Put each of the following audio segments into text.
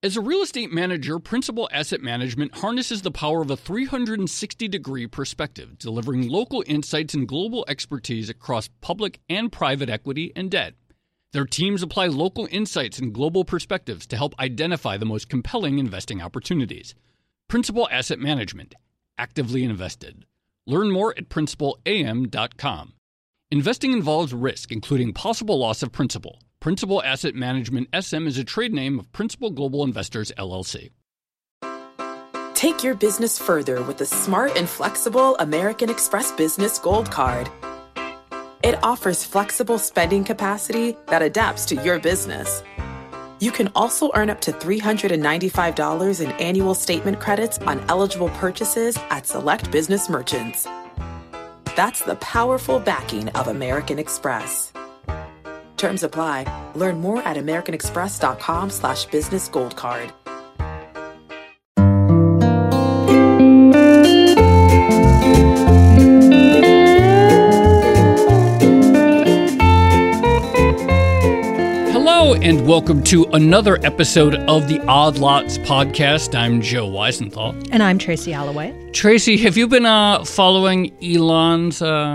As a real estate manager, Principal Asset Management harnesses the power of a 360-degree perspective, delivering local insights and global expertise across public and private equity and debt. Their teams apply local insights and global perspectives to help identify the most compelling investing opportunities. Principal Asset Management. Actively invested. Learn more at principalam.com. Investing involves risk, including possible loss of principal. Principal Asset Management SM is a trade name of Principal Global Investors, LLC. Take your business further with the smart and flexible American Express Business Gold Card. It offers flexible spending capacity that adapts to your business. You can also earn up to $395 in annual statement credits on eligible purchases at select business merchants. That's the powerful backing of American Express. Terms apply. Learn more at americanexpress.com/businessgoldcard. Hello and welcome to another episode of the Odd Lots podcast. I'm Joe Weisenthal. And I'm Tracy Alloway. Tracy, have you been following Elon's... You're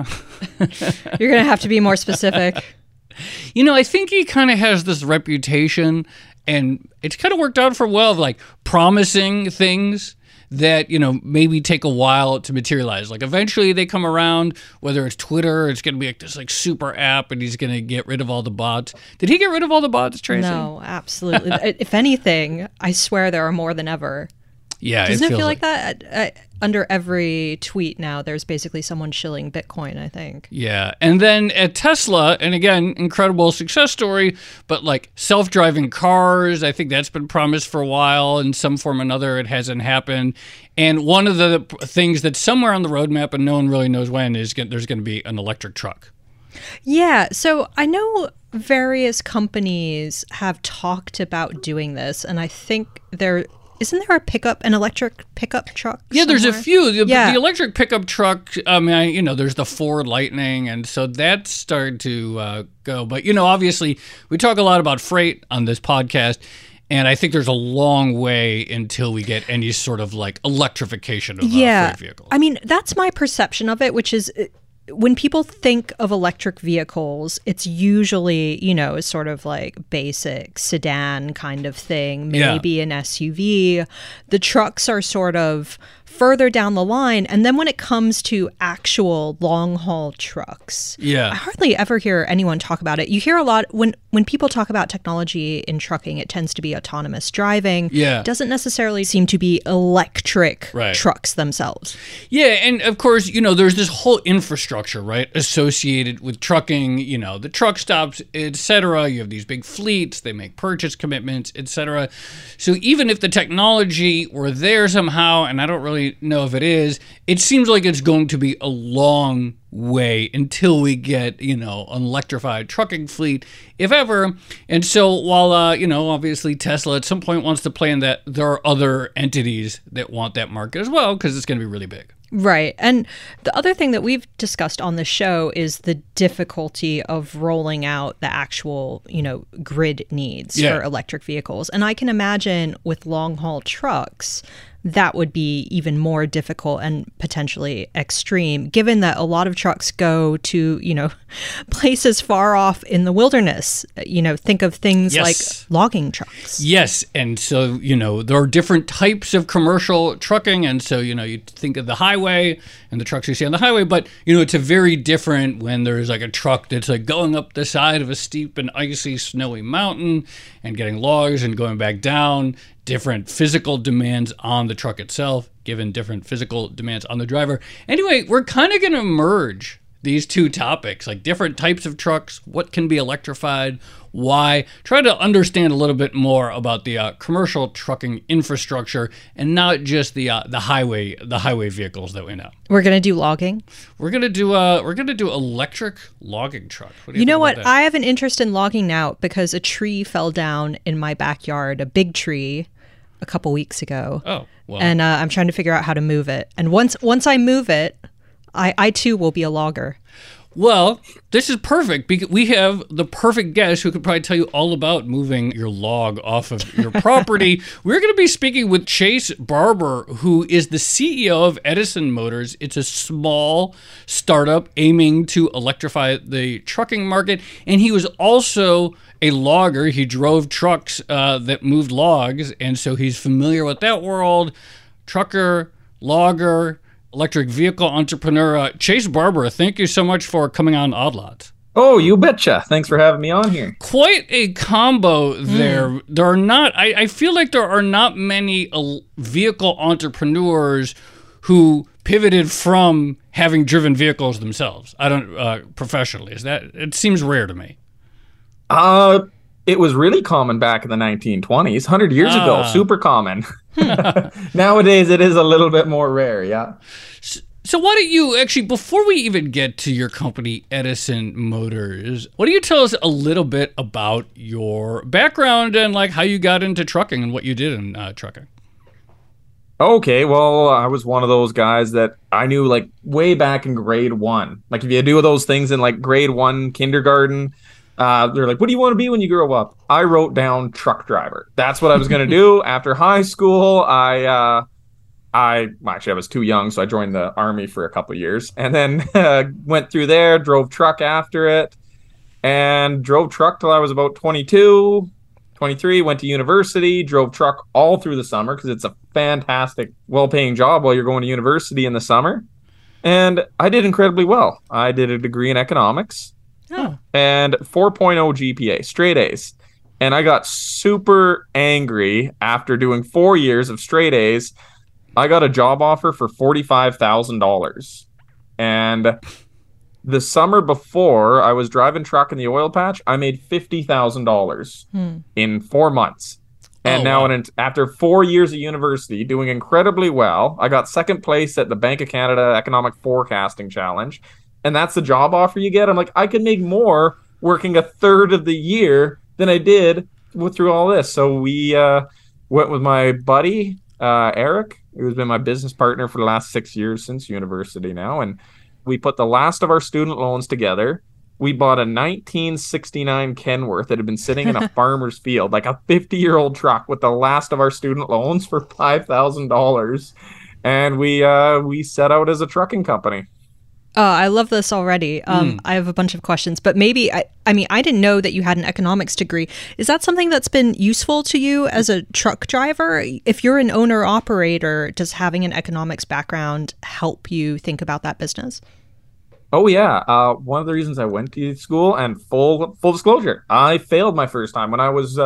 going to have to be more specific. You know, I think he kind of has this reputation, and it's kind of worked out for well, of like promising things that, you know, maybe take a while to materialize. Like eventually they come around, whether it's Twitter, it's going to be like this like super app and he's going to get rid of all the bots. Did he get rid of all the bots, Tracy? No, absolutely. If anything, I swear there are more than ever. Yeah, Doesn't it feel like that? Under every tweet now, there's basically someone shilling Bitcoin, I think. Yeah. And then at Tesla, and again, incredible success story, but like self-driving cars, I think that's been promised for a while. In some form or another, it hasn't happened. And one of the things that's somewhere on the roadmap and no one really knows when is there's going to be an electric truck. Yeah. So I know various companies have talked about doing this, and I think isn't there an electric pickup truck Yeah, somewhere? there's a few. The electric pickup truck, there's the Ford Lightning, and so that's started to go. But, you know, obviously, we talk a lot about freight on this podcast, and I think there's a long way until we get any sort of, like, electrification of freight vehicles. I mean, that's my perception of it, which is... When people think of electric vehicles, it's usually, you know, sort of like basic sedan kind of thing, maybe an SUV. The trucks are sort of further down the line. And then when it comes to actual long-haul trucks, I hardly ever hear anyone talk about it. You hear a lot when people talk about technology in trucking, it tends to be autonomous driving. Yeah. It doesn't necessarily seem to be electric trucks themselves. Yeah, and of course, you know, there's this whole infrastructure, right, associated with trucking, you know, the truck stops, etc. You have these big fleets, they make purchase commitments, etc. So even if the technology were there somehow, and I don't really know if it is, it seems like it's going to be a long way until we get, you know, an electrified trucking fleet, if ever. And so while, obviously Tesla at some point wants to play in that, there are other entities that want that market as well because it's going to be really big. Right. And the other thing that we've discussed on the show is the difficulty of rolling out the actual, you know, grid needs for electric vehicles. And I can imagine with long-haul trucks, that would be even more difficult and potentially extreme, given that a lot of trucks go to, you know, places far off in the wilderness. You know, think of things like logging trucks. Yes. And so, you know, there are different types of commercial trucking. And so, you know, you think of the highway and the trucks you see on the highway, but, you know, it's a very different when there's like a truck that's like going up the side of a steep and icy, snowy mountain and getting logs and going back down. Different physical demands on the truck itself, given different physical demands on the driver. Anyway, we're kind of going to merge these two topics, like different types of trucks, what can be electrified, why. Try to understand a little bit more about the commercial trucking infrastructure and not just the highway vehicles that we know. We're going to do logging. We're going to do electric logging truck. What do you know what? that? I have an interest in logging now because a tree fell down in my backyard, a big tree, a couple weeks ago. Oh, well. And I'm trying to figure out how to move it. And once I move it, I too will be a logger. Well, this is perfect because we have the perfect guest who could probably tell you all about moving your log off of your property. We're going to be speaking with Chase Barber, who is the CEO of Edison Motors. It's a small startup aiming to electrify the trucking market. And he was also a logger. He drove trucks that moved logs. And so he's familiar with that world. Trucker, logger, electric vehicle entrepreneur. Chase Barber, thank you so much for coming on Odd Lots. Oh, you betcha. Thanks for having me on here. Quite a combo there. There are not, I feel like there are not many vehicle entrepreneurs who pivoted from having driven vehicles themselves. I don't, professionally. It seems rare to me. It was really common back in the 1920s, 100 years ago, super common. Nowadays, it is a little bit more rare, yeah. So why don't you, actually, before we even get to your company, Edison Motors, why don't you tell us a little bit about your background and like how you got into trucking and what you did in trucking? Okay, well, I was one of those guys that I knew like way back in grade 1. Like if you do those things in like grade 1 kindergarten, they're like, what do you want to be when you grow up? I wrote down truck driver. That's what I was going to do. After high school, I was too young, so I joined the Army for a couple of years. And then went through there, drove truck after it, and drove truck till I was about 22, 23, went to university, drove truck all through the summer because it's a fantastic, well-paying job while you're going to university in the summer. And I did incredibly well. I did a degree in economics. Oh. And 4.0 GPA, straight A's. And I got super angry after doing 4 years of straight A's. I got a job offer for $45,000. And the summer before, I was driving truck in the oil patch. I made $50,000 in 4 months. And after 4 years of university, doing incredibly well, I got second place at the Bank of Canada Economic Forecasting Challenge. And that's the job offer you get. I'm like, I could make more working a third of the year than I did through all this. So we went with my buddy, Eric, who's been my business partner for the last 6 years since university now. And we put the last of our student loans together. We bought a 1969 Kenworth that had been sitting in a farmer's field, like a 50-year-old truck with the last of our student loans for $5,000. And we set out as a trucking company. I love this already. I have a bunch of questions, but maybe, I mean, I didn't know that you had an economics degree. Is that something that's been useful to you as a truck driver? If you're an owner-operator, does having an economics background help you think about that business? Oh, yeah. One of the reasons I went to school, and full disclosure, I failed my first time when I was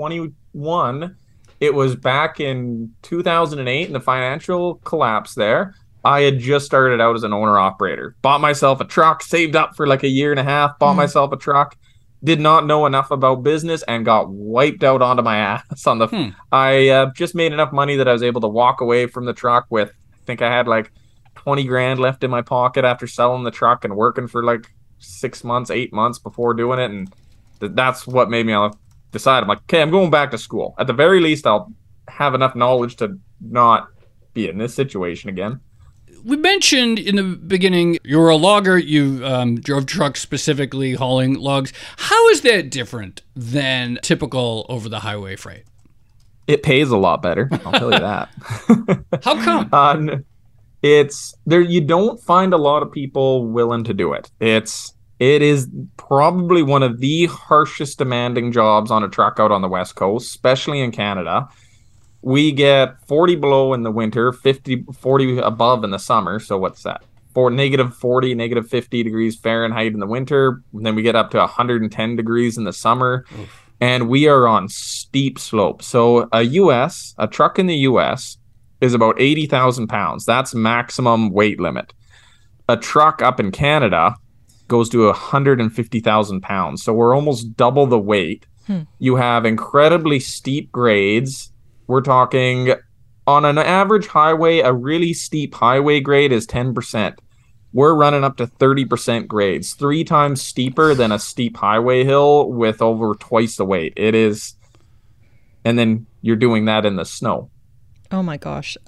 21. It was back in 2008 in the financial collapse there. I had just started out as an owner-operator. Bought myself a truck, saved up for like a year and a half, bought myself a truck, did not know enough about business, and got wiped out onto my ass on the... I just made enough money that I was able to walk away from the truck with, I think I had like 20 grand left in my pocket after selling the truck and working for like 6 months, 8 months before doing it. And that's what made me decide. I'm like, okay, I'm going back to school. At the very least, I'll have enough knowledge to not be in this situation again. We mentioned in the beginning you were a logger. You drove trucks specifically hauling logs. How is that different than typical over-the-highway freight? It pays a lot better, I'll tell you that. How come? It's there. You don't find a lot of people willing to do it. It is probably one of the harshest demanding jobs on a truck out on the West Coast, especially in Canada. We get 40 below in the winter, 40 above in the summer. So what's that? Negative 40, negative 50 degrees Fahrenheit in the winter. And then we get up to 110 degrees in the summer. Oof. And we are on steep slopes. So a truck in the US is about 80,000 pounds. That's maximum weight limit. A truck up in Canada goes to 150,000 pounds. So we're almost double the weight. You have incredibly steep grades. We're talking on an average highway, a really steep highway grade is 10%. We're running up to 30% grades, 3 times steeper than a steep highway hill with over twice the weight. It is. And then you're doing that in the snow. Oh my gosh.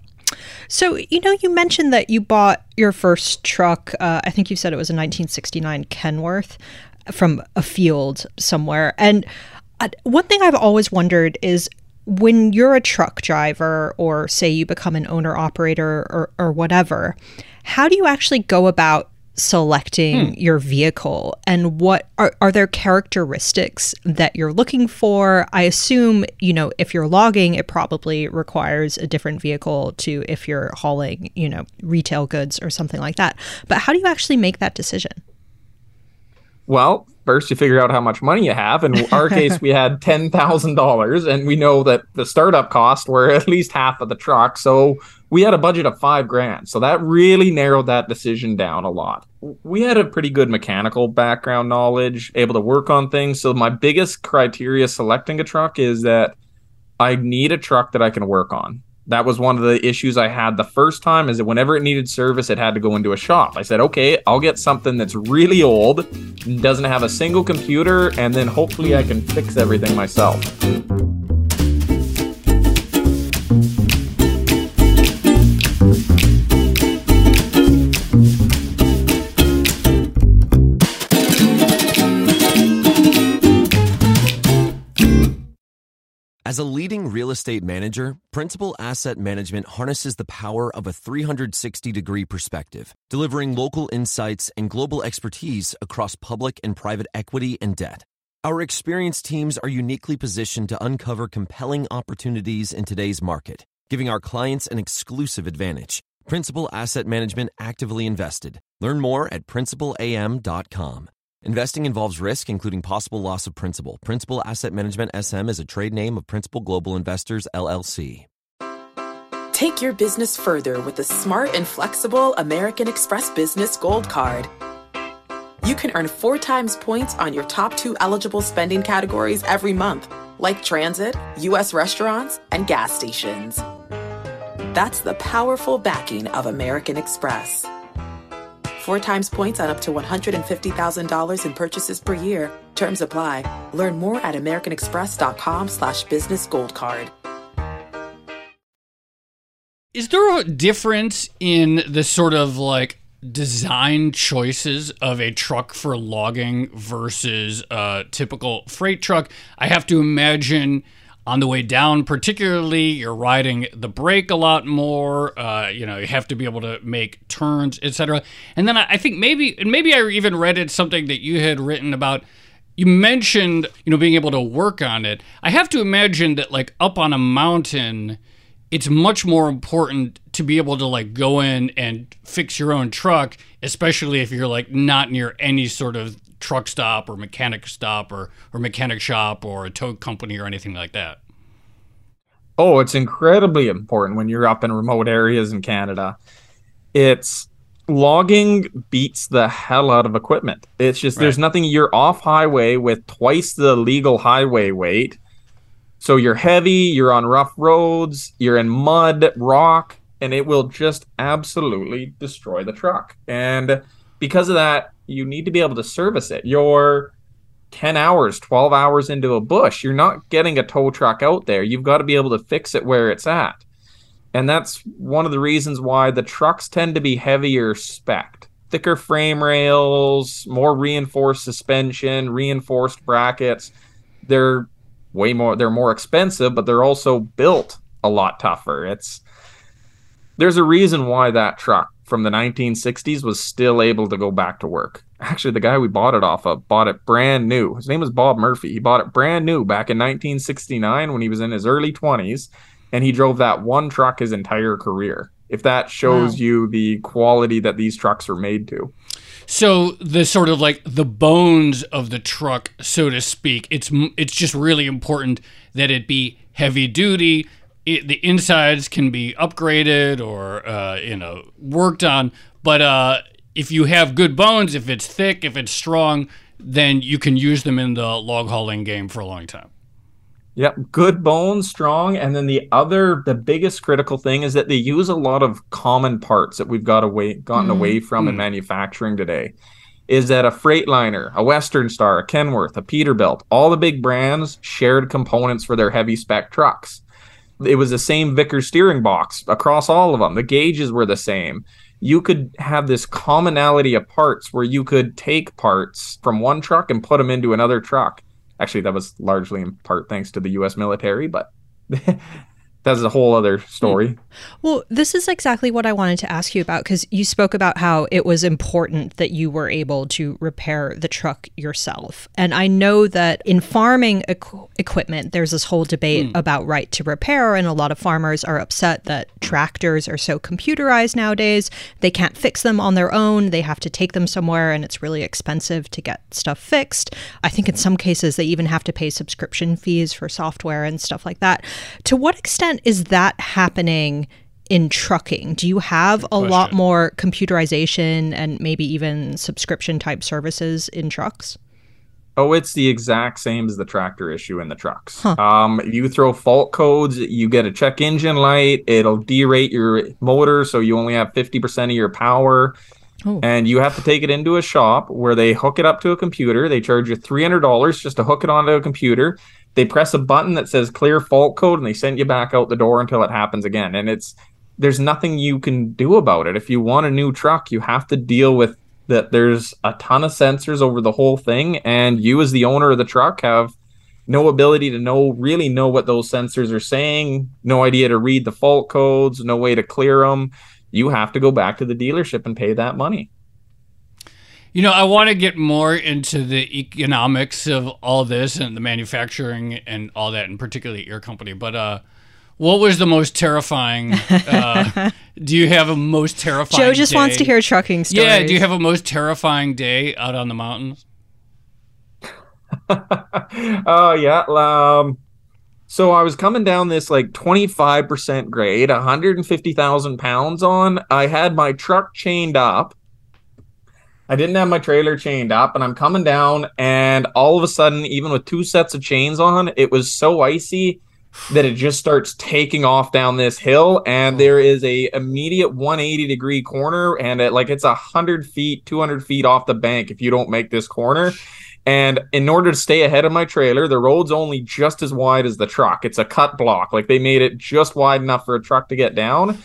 So, you mentioned that you bought your first truck, I think you said it was a 1969 Kenworth from a field somewhere. And one thing I've always wondered is when you're a truck driver, or say you become an owner operator or whatever, how do you actually go about selecting your vehicle, and what are there characteristics that you're looking for? I assume, if you're logging, it probably requires a different vehicle to if you're hauling, retail goods or something like that. But how do you actually make that decision? Well, first you figure out how much money you have. In our case, we had $10,000, and we know that the startup costs were at least half of the truck. So we had a budget of $5,000. So that really narrowed that decision down a lot. We had a pretty good mechanical background knowledge, able to work on things. So my biggest criteria selecting a truck is that I need a truck that I can work on. That was one of the issues I had the first time, is that whenever it needed service, it had to go into a shop. I said, okay, I'll get something that's really old, doesn't have a single computer, and then hopefully I can fix everything myself. As a leading real estate manager, Principal Asset Management harnesses the power of a 360-degree perspective, delivering local insights and global expertise across public and private equity and debt. Our experienced teams are uniquely positioned to uncover compelling opportunities in today's market, giving our clients an exclusive advantage. Principal Asset Management actively invested. Learn more at principalam.com. Investing involves risk, including possible loss of principal. Principal Asset Management SM is a trade name of Principal Global Investors, LLC. Take your business further with the smart and flexible American Express Business Gold Card. You can earn 4 times points on your top 2 eligible spending categories every month, like transit, U.S. restaurants, and gas stations. That's the powerful backing of American Express. 4 times points on up to $150,000 in purchases per year. Terms apply. Learn more at americanexpress.com/businessgoldcard. Is there a difference in the sort of like design choices of a truck for logging versus a typical freight truck? I have to imagine on the way down, particularly, you're riding the brake a lot more. You have to be able to make turns, etc. And then I think maybe I even read it something that you had written about. You mentioned, being able to work on it. I have to imagine that, like, up on a mountain, it's much more important to be able to, like, go in and fix your own truck, especially if you're, like, not near any sort of truck stop or mechanic stop or mechanic shop or a tow company or anything like that. Oh, it's incredibly important when you're up in remote areas in Canada. It's logging beats the hell out of equipment. It's just, There's nothing. You're off highway with twice the legal highway weight. So you're heavy, you're on rough roads, you're in mud, rock, and it will just absolutely destroy the truck. And because of that, you need to be able to service it. You're 10 hours, 12 hours into a bush. You're not getting a tow truck out there. You've got to be able to fix it where it's at. And that's one of the reasons why the trucks tend to be heavier spec'd. Thicker frame rails, more reinforced suspension, reinforced brackets. They're more expensive, but they're also built a lot tougher. There's a reason why that truck from the 1960s was still able to go back to work. Actually, the guy we bought it off of bought it brand new. His name was Bob Murphy. He bought it brand new back in 1969 when he was in his early 20s, and he drove that one truck his entire career. If that shows you the quality that these trucks are made to. So the sort of like the bones of the truck, so to speak, it's just really important that it be heavy duty. The insides can be upgraded or worked on, but if you have good bones, if it's thick, if it's strong, then you can use them in the log hauling game for a long time. Yep, good bones, strong, and then the biggest critical thing is that they use a lot of common parts that we've gotten away from in manufacturing today. Is that a Freightliner, a Western Star, a Kenworth, a Peterbilt, all the big brands shared components for their heavy spec trucks. It was the same Vickers steering box across all of them. The gauges were the same. You could have this commonality of parts where you could take parts from one truck and put them into another truck. Actually, that was largely in part thanks to the U.S. military, but that's a whole other story. Well, this is exactly what I wanted to ask you about, because you spoke about how it was important that you were able to repair the truck yourself. And I know that in farming equipment, there's this whole debate about right to repair. And a lot of farmers are upset that tractors are so computerized nowadays. They can't fix them on their own. They have to take them somewhere, and it's really expensive to get stuff fixed. I think in some cases, they even have to pay subscription fees for software and stuff like that. To what extent is that happening in trucking? Do you have a lot more computerization and maybe even subscription type services in trucks? Oh, it's the exact same as the tractor issue in the trucks. You throw fault codes, you get a check engine light, it'll derate your motor so you only have 50% of your power. And you have to take it into a shop where they hook it up to a computer. They charge you $300 just to hook it onto a computer. They press a button that says clear fault code, and they send you back out the door until it happens again. And there's nothing you can do about it. If you want a new truck, you have to deal with that. There's a ton of sensors over the whole thing, and you as the owner of the truck have no ability to really know what those sensors are saying, no idea to read the fault codes, no way to clear them. You have to go back to the dealership and pay that money. I want to get more into the economics of all this and the manufacturing and all that, and particularly your company. But what was the most terrifying? Do you have a most terrifying Joe just day? wants to hear trucking stories. Yeah, do you have a most terrifying day out on the mountains? Oh, yeah. So I was coming down this 25% grade, 150,000 pounds on. I had my truck chained up. I didn't have my trailer chained up, and I'm coming down, and all of a sudden, even with 2 sets of chains on, it was so icy that it just starts taking off down this hill, and there is a immediate 180-degree corner, and it's 100 feet, 200 feet off the bank if you don't make this corner. And in order to stay ahead of my trailer, the road's only just as wide as the truck. It's a cut block. They made it just wide enough for a truck to get down.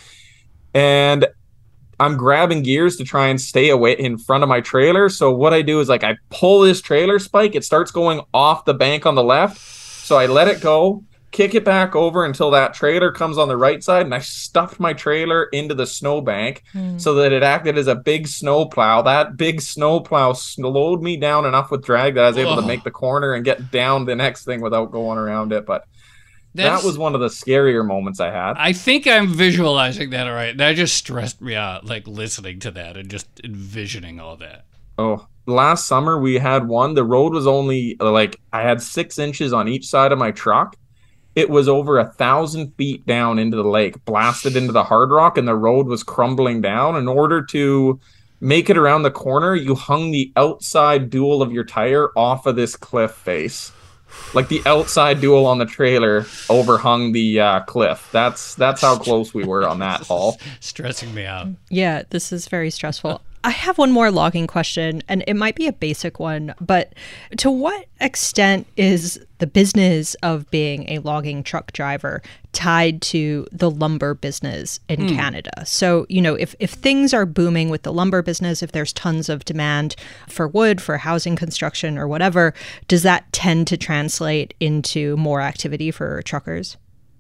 And I'm grabbing gears to try and stay away in front of my trailer. So what I do is I pull this trailer spike. It starts going off the bank on the left. So I let it go, kick it back over until that trailer comes on the right side. And I stuffed my trailer into the snowbank so that it acted as a big snow plow. That big snow plow slowed me down enough with drag that I was able to make the corner and get down the next thing without going around it. But that was one of the scarier moments I had. I think I'm visualizing that all right. That just stressed me out, listening to that and just envisioning all that. Oh, last summer we had one. The road was only I had 6 inches on each side of my truck. It was over 1,000 feet down into the lake, blasted into the hard rock, and the road was crumbling down. In order to make it around the corner, you hung the outside dual of your tire off of this cliff face. The outside dual on the trailer overhung the cliff. That's how close we were on that haul. Stressing me out. Yeah, this is very stressful. I have one more logging question, and it might be a basic one, but to what extent is the business of being a logging truck driver tied to the lumber business in Canada? So, if things are booming with the lumber business, if there's tons of demand for wood, for housing construction or whatever, does that tend to translate into more activity for truckers?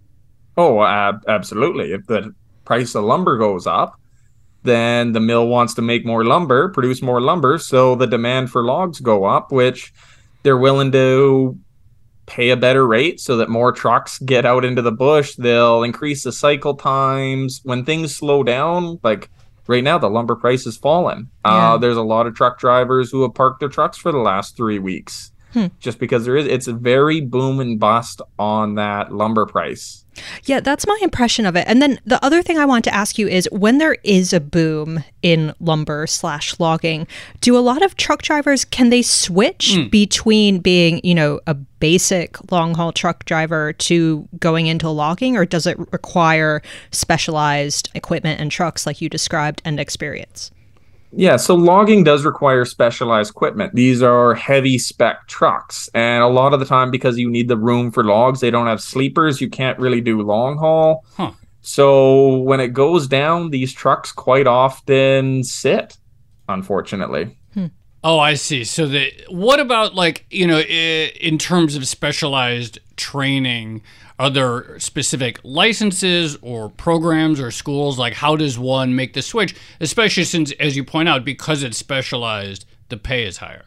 Oh, absolutely. If the price of lumber goes up, then the mill wants to make more lumber, produce more lumber, so the demand for logs go up, which they're willing to pay a better rate so that more trucks get out into the bush. They'll increase the cycle times. When things slow down, right now, the lumber price has fallen. There's a lot of truck drivers who have parked their trucks for the last 3 weeks just because it's a very boom and bust on that lumber price. Yeah, that's my impression of it. And then the other thing I want to ask you is, when there is a boom in lumber/logging, do a lot of truck drivers, can they switch between being, a basic long haul truck driver to going into logging, or does it require specialized equipment and trucks like you described and experience? Yeah, so logging does require specialized equipment. These are heavy spec trucks. And a lot of the time, because you need the room for logs, they don't have sleepers. You can't really do long haul. Huh. So when it goes down, these trucks quite often sit, unfortunately. Oh, I see. So what about like, in terms of specialized training, are there specific licenses or programs or schools? Like how does one make the switch? Especially since, as you point out, because it's specialized, the pay is higher.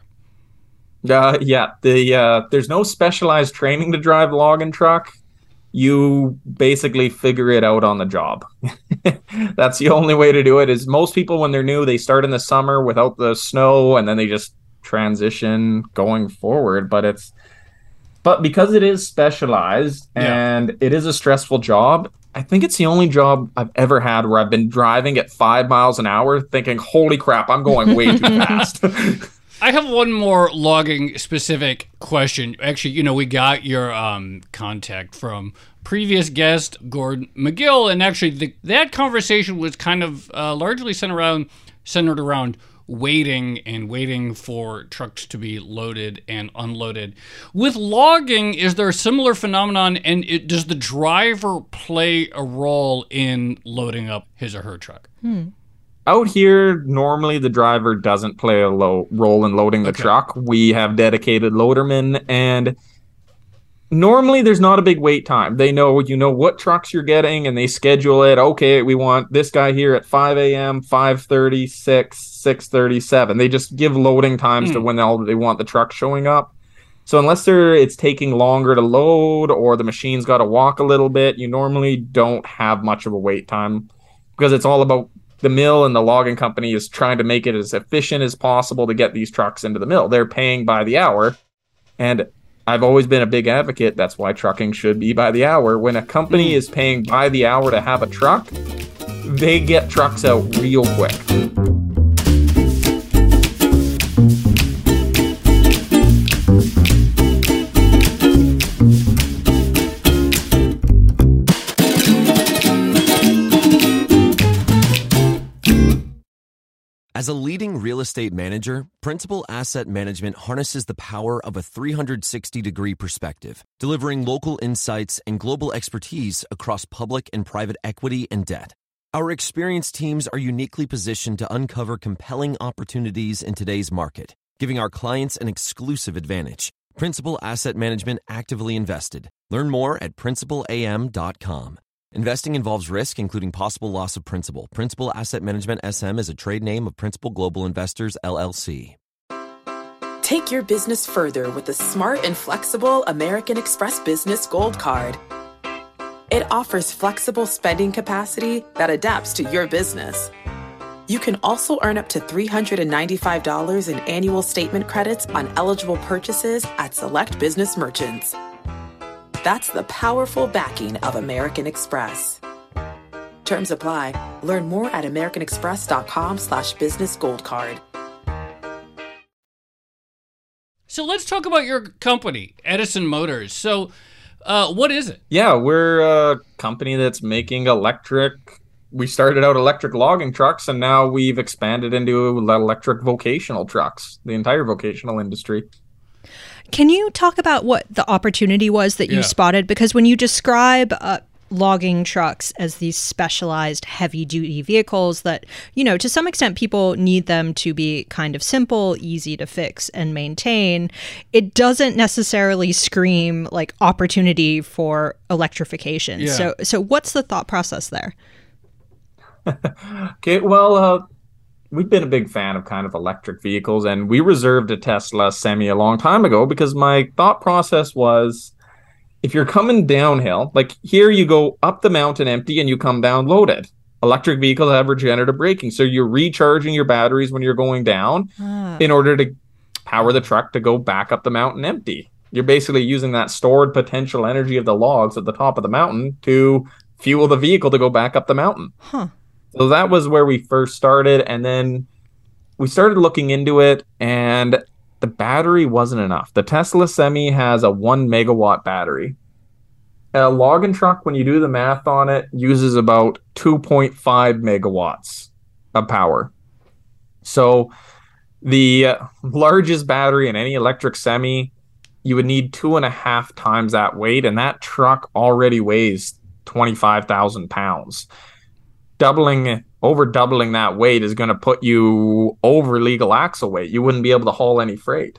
There's no specialized training to drive a logging truck. You basically figure it out on the job. That's the only way to do it. Is most people, when they're new, they start in the summer without the snow and then they just transition going forward. But because it is specialized and it is a stressful job, I think it's the only job I've ever had where I've been driving at 5 miles an hour thinking, holy crap, I'm going way too fast. I have one more logging specific question. Actually, we got your contact from previous guest Gord McGill, and actually that conversation was kind of largely centered around waiting for trucks to be loaded and unloaded. With logging, is there a similar phenomenon, and does the driver play a role in loading up his or her truck? Out here, normally the driver doesn't play a role in loading the truck. We have dedicated loadermen, and normally there's not a big wait time. They know, what trucks you're getting, and they schedule it. Okay, we want this guy here at 5 a.m., 5:30, 6:37. They just give loading times to when they want the truck showing up. So unless it's taking longer to load or the machine's got to walk a little bit, you normally don't have much of a wait time because it's all about the mill, and the logging company is trying to make it as efficient as possible to get these trucks into the mill. They're paying by the hour. And I've always been a big advocate. That's why trucking should be by the hour. When a company is paying by the hour to have a truck, they get trucks out real quick. As a leading real estate manager, Principal Asset Management harnesses the power of a 360-degree perspective, delivering local insights and global expertise across public and private equity and debt. Our experienced teams are uniquely positioned to uncover compelling opportunities in today's market, giving our clients an exclusive advantage. Principal Asset Management actively invested. Learn more at principalam.com. Investing involves risk, including possible loss of principal. Principal Asset Management SM is a trade name of Principal Global Investors, LLC. Take your business further with the smart and flexible American Express Business Gold Card. It offers flexible spending capacity that adapts to your business. You can also earn up to $395 in annual statement credits on eligible purchases at select business merchants. That's the powerful backing of American Express. Terms apply. Learn more at americanexpress.com/business gold card. So let's talk about your company, Edison Motors. So what is it? Yeah, we're a company that's making we started out electric logging trucks, and now we've expanded into electric vocational trucks, the entire vocational industry. Can you talk about what the opportunity was that you spotted? Because when you describe logging trucks as these specialized heavy-duty vehicles that, to some extent people need them to be kind of simple, easy to fix and maintain, it doesn't necessarily scream like opportunity for electrification. Yeah. So what's the thought process there? Okay, well, we've been a big fan of kind of electric vehicles, and we reserved a Tesla Semi a long time ago because my thought process was, if you're coming downhill, like here you go up the mountain empty and you come down loaded. Electric vehicles have regenerative braking, so you're recharging your batteries when you're going down in order to power the truck to go back up the mountain empty. You're basically using that stored potential energy of the logs at the top of the mountain to fuel the vehicle to go back up the mountain. So that was where we first started, and then we started looking into it, and the battery wasn't enough. The Tesla Semi has a 1 megawatt battery. A logging truck, when you do the math on it, uses about 2.5 megawatts of power. So the largest battery in any electric semi, you would need 2.5 times that weight, and that truck already weighs 25,000 pounds. Over doubling that weight is going to put you over legal axle weight. You wouldn't be able to haul any freight.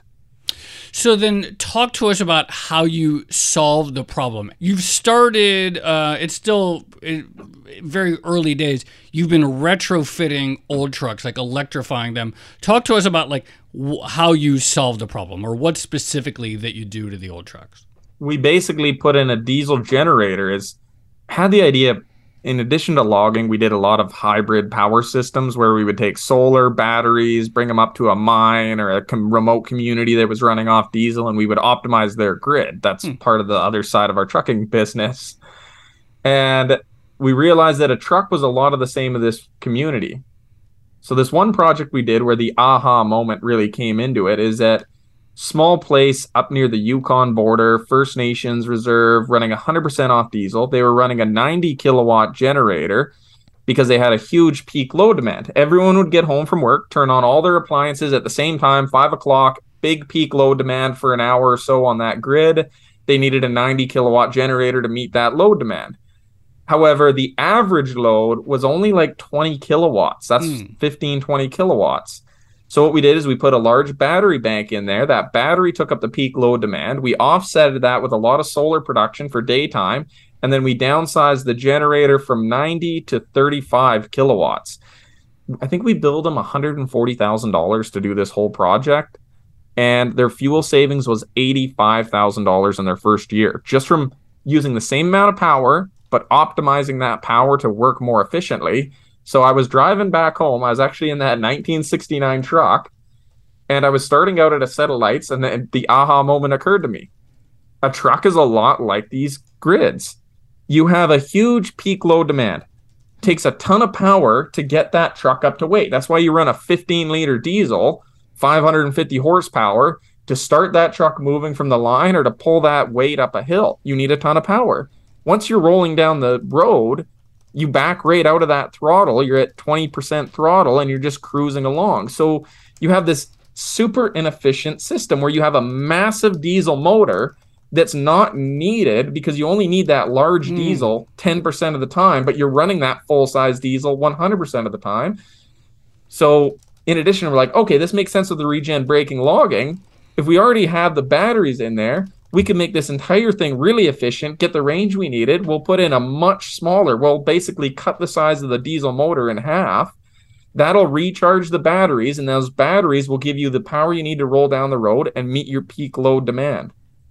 So then talk to us about how you solved the problem. You've started, it's still very early days. You've been retrofitting old trucks, like electrifying them. Talk to us about like how you solved the problem, or what specifically that you do to the old trucks. We basically put in a diesel generator. Had the idea, in addition to logging, we did a lot of hybrid power systems where we would take solar batteries, bring them up to a mine or a remote community that was running off diesel, and we would optimize their grid. That's part of the other side of our trucking business. And we realized that a truck was a lot of the same of this community. So this one project we did where the aha moment really came into it is that small place up near the Yukon border, First Nations reserve, running 100% off diesel. They were running a 90 kilowatt generator because they had a huge peak load demand. Everyone would get home from work, turn on all their appliances at the same time, 5 o'clock, big peak load demand for an hour or so on that grid. They needed a 90 kilowatt generator to meet that load demand. However, the average load was only like 20 kilowatts. That's 15, 20 kilowatts. So what we did is we put a large battery bank in there. That battery took up the peak load demand. We offsetted that with a lot of solar production for daytime. And then we downsized the generator from 90 to 35 kilowatts. I think we billed them $140,000 to do this whole project. And their fuel savings was $85,000 in their first year, just from using the same amount of power, but optimizing that power to work more efficiently. So I was driving back home. I was actually in that 1969 truck, and I was starting out at a set of lights, and then the aha moment occurred to me. A truck is a lot like these grids. You have a huge peak load demand. It takes a ton of power to get that truck up to weight. That's why you run a 15-liter diesel, 550 horsepower, to start that truck moving from the line or to pull that weight up a hill. You need a ton of power. Once you're rolling down the road, you back right out of that throttle. You're at 20% throttle and you're just cruising along. So you have this super inefficient system where you have a massive diesel motor that's not needed because you only need that large diesel 10% of the time, but you're running that full-size diesel 100% of the time. So in addition, we're like, okay, this makes sense with the regen braking logging. If we already have the batteries in there, we can make this entire thing really efficient, get the range we needed. We'll put in a much smaller, we'll basically cut the size of the diesel motor in half. That'll recharge the batteries, and those batteries will give you the power you need to roll down the road and meet your peak load demand.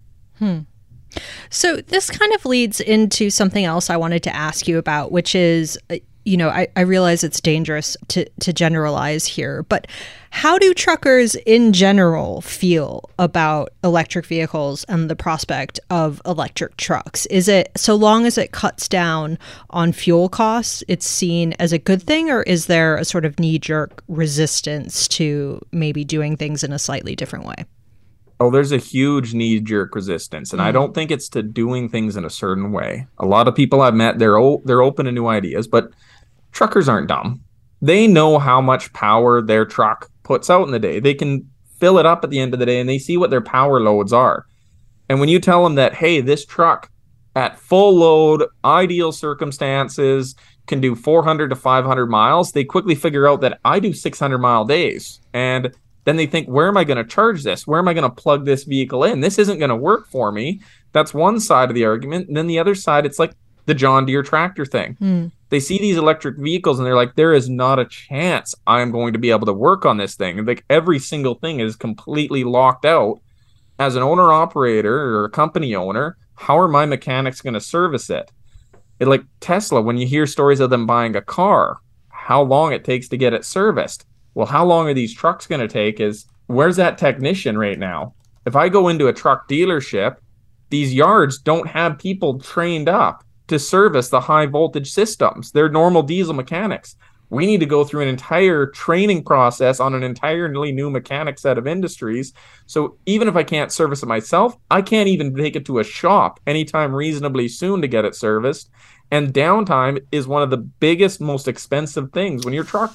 So this kind of leads into something else I wanted to ask you about, which is, I realize it's dangerous to generalize here, but how do truckers in general feel about electric vehicles and the prospect of electric trucks? Is it, so long as it cuts down on fuel costs, it's seen as a good thing, or is there a sort of knee-jerk resistance to maybe doing things in a slightly different way? Oh, there's a huge knee-jerk resistance, and I don't think it's to doing things in a certain way. A lot of people I've met, they're open to new ideas, but truckers aren't dumb. They know how much power their truck puts out in the day. They can fill it up at the end of the day, and they see what their power loads are. And when you tell them that, hey, this truck at full load, ideal circumstances, can do 400 to 500 miles, they quickly figure out that I do 600-mile days. And then they think, where am I going to charge this? Where am I going to plug this vehicle in? This isn't going to work for me. That's one side of the argument. And then the other side, it's like the John Deere tractor thing. They see these electric vehicles and they're like, there is not a chance I'm going to be able to work on this thing. And like every single thing is completely locked out. As an owner operator or a company owner, how are my mechanics going to service it? Like Tesla, when you hear stories of them buying a car, how long it takes to get it serviced. Well, how long are these trucks going to take is, where's that technician right now? If I go into a truck dealership, these yards don't have people trained up to service the high voltage systems. They're normal diesel mechanics. We need to go through an entire training process on an entirely new mechanic set of industries. So even if I can't service it myself, I can't even take it to a shop anytime reasonably soon to get it serviced. And downtime is one of the biggest, most expensive things. When your truck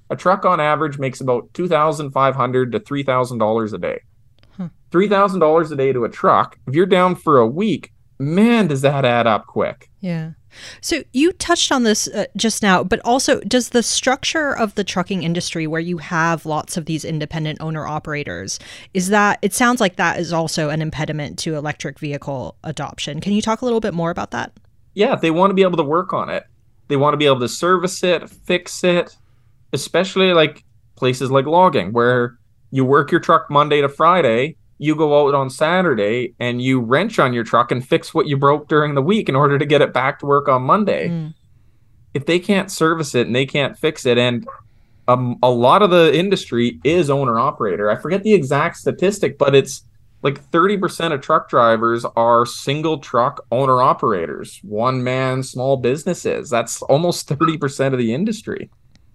A truck on average makes about $2,500 to $3,000 a day. $3,000 a day to a truck. If you're down for a week, man, does that add up quick. Yeah. So you touched on this just now, but also does the structure of the trucking industry where you have lots of these independent owner operators, it sounds like that is also an impediment to electric vehicle adoption. Can you talk a little bit more about that? Yeah, they want to be able to work on it. They want to be able to service it, fix it, especially like places like logging where you work your truck Monday to Friday, you go out on Saturday and you wrench on your truck and fix what you broke during the week in order to get it back to work on Monday. If they can't service it and they can't fix it, and a lot of the industry is owner operator. I forget the exact statistic, but it's like 30% of truck drivers are single truck owner operators, one man small businesses. That's almost 30% of the industry.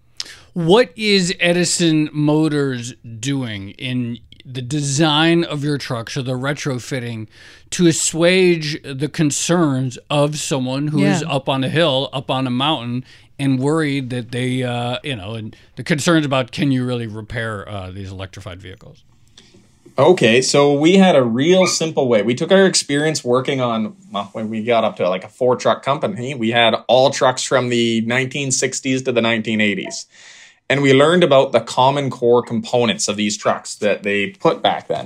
What is Edison Motors doing in the design of your trucks or the retrofitting to assuage the concerns of someone who is up on a hill, up on a mountain, and worried that they, and the concerns about can you really repair these electrified vehicles? Okay, so we had a real simple way. We took our experience working on, when we got up to like a 4-truck company, we had all trucks from the 1960s to the 1980s. And we learned about the common core components of these trucks that they put back then.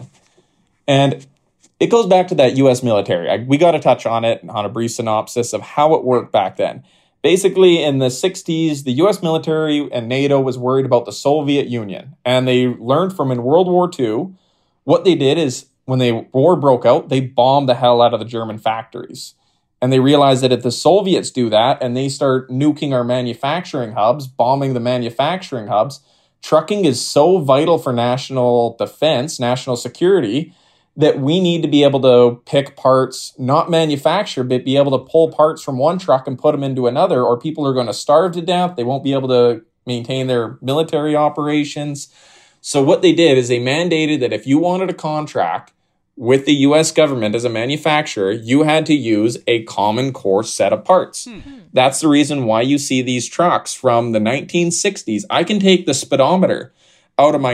And it goes back to that U.S. military. We got to touch on it on a brief synopsis of how it worked back then. Basically, in the 60s, the U.S. military and NATO was worried about the Soviet Union. And they learned from in World War II, what they did is when the war broke out, they bombed the hell out of the German factories. And they realized that if the Soviets do that and they start nuking our manufacturing hubs, bombing the manufacturing hubs, trucking is so vital for national defense, national security, that we need to be able to pick parts, not manufacture, but be able to pull parts from one truck and put them into another, or people are going to starve to death. They won't be able to maintain their military operations. So what they did is they mandated that if you wanted a contract with the U.S. government as a manufacturer, you had to use a common core set of parts. That's the reason why you see these trucks from the 1960s. I can take the speedometer out of my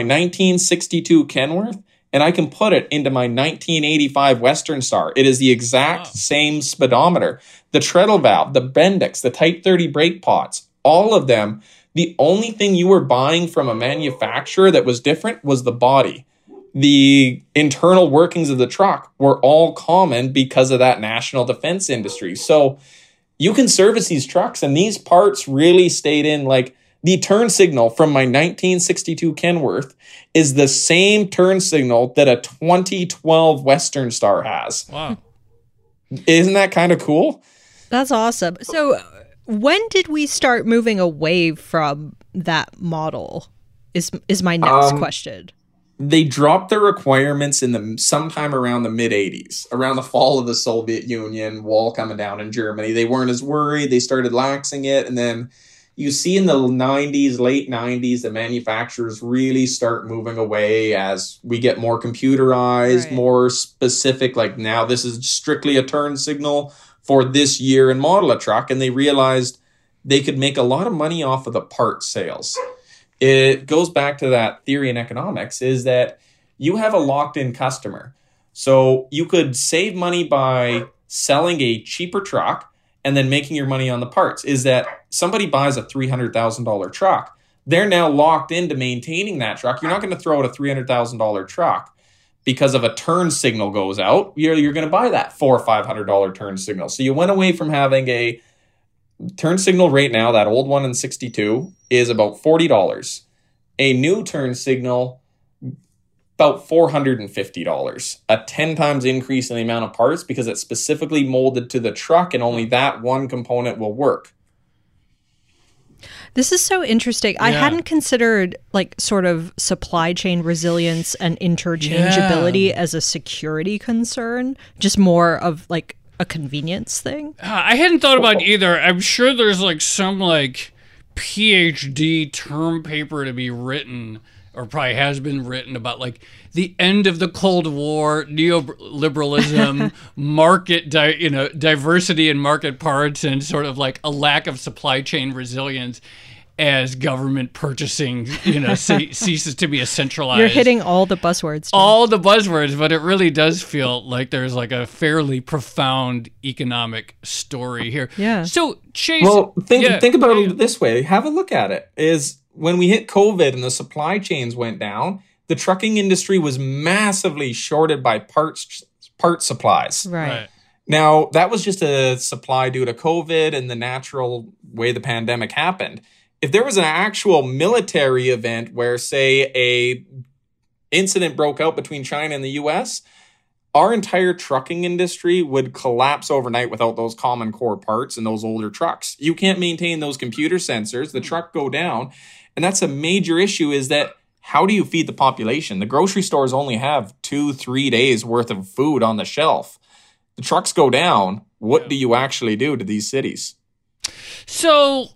1962 Kenworth and I can put it into my 1985 Western Star. It is the exact same speedometer. The treadle valve, the Bendix, the Type 30 brake pots, all of them. The only thing you were buying from a manufacturer that was different was the body. The internal workings of the truck were all common because of that national defense industry. So you can service these trucks, and these parts really stayed in. Like the turn signal from my 1962 Kenworth is the same turn signal that a 2012 Western Star has. Wow. Isn't that kind of cool? That's awesome. So when did we start moving away from that model is my next question. They dropped their requirements in sometime around the mid-'80s, around the fall of the Soviet Union, wall coming down in Germany. They weren't as worried. They started laxing it. And then you see in the 90s, late 90s, the manufacturers really start moving away as we get more computerized, more specific. Like now this is strictly a turn signal for this year and model of truck. And they realized they could make a lot of money off of the part sales. It goes back to that theory in economics is that you have a locked-in customer. So you could save money by selling a cheaper truck and then making your money on the parts. Is that somebody buys a $300,000 truck. They're now locked into maintaining that truck. You're not going to throw out a $300,000 truck because of a turn signal goes out. You're going to buy that $400 or $500 turn signal. So you went away from having a turn signal right now, that old one in 62 is about $40. A new turn signal, about $450. A 10 times increase in the amount of parts because it's specifically molded to the truck and only that one component will work. This is so interesting. I hadn't considered like sort of supply chain resilience and interchangeability as a security concern, just more of like a convenience thing. I hadn't thought about it either. I'm sure there's like some like PhD term paper to be written, or probably has been written, about like the end of the Cold War, neoliberalism, market, diversity in market parts, and sort of like a lack of supply chain resilience. as government purchasing, ceases to be a centralized. You're hitting all the buzzwords. Tim. All the buzzwords, but it really does feel like there's like a fairly profound economic story here. Yeah. So Chase, well, think about it this way. Have a look at it. Is when we hit COVID and the supply chains went down, the trucking industry was massively shorted by part supplies. Right. Now, that was just a supply due to COVID and the natural way the pandemic happened. If there was an actual military event where, say, a incident broke out between China and the US, our entire trucking industry would collapse overnight without those common core parts and those older trucks. You can't maintain those computer sensors, the truck go down. And that's a major issue, is that how do you feed the population? The grocery stores only have 2-3 days worth of food on the shelf. The trucks go down. What do you actually do to these cities? So,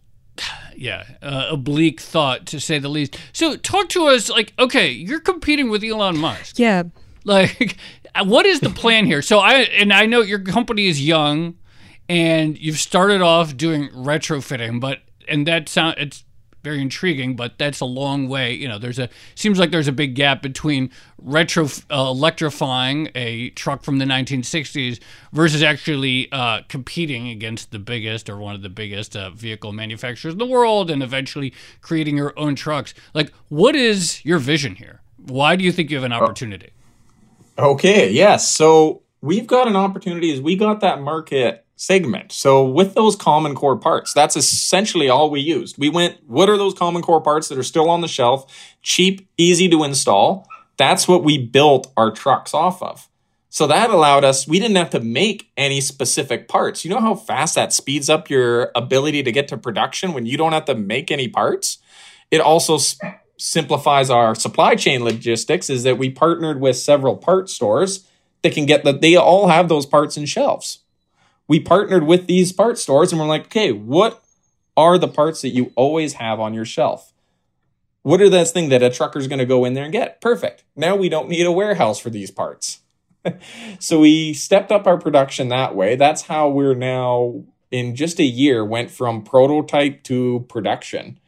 a bleak thought to say the least. So talk to us, like, okay, you're competing with Elon Musk. Yeah. Like, what is the plan here? So I know your company is young and you've started off doing retrofitting, it's very intriguing, but that's a long way. Seems like there's a big gap between electrifying a truck from the 1960s versus actually competing against the biggest or one of the biggest vehicle manufacturers in the world and eventually creating your own trucks. Like, what is your vision here? Why do you think you have an opportunity? Okay, yes. So we've got an opportunity as we got that market segment. So with those common core parts, that's essentially all we used. We went, what are those common core parts that are still on the shelf, cheap, easy to install? That's what we built our trucks off of. So that allowed us, we didn't have to make any specific parts. You know how fast that speeds up your ability to get to production when you don't have to make any parts? It also simplifies our supply chain logistics, is that we partnered with several part stores that can they all have those parts in shelves. We partnered with these parts stores and we're like, okay, what are the parts that you always have on your shelf? What are those things that a trucker's going to go in there and get? Perfect. Now we don't need a warehouse for these parts. So we stepped up our production that way. That's how we're now, in just a year, went from prototype to production.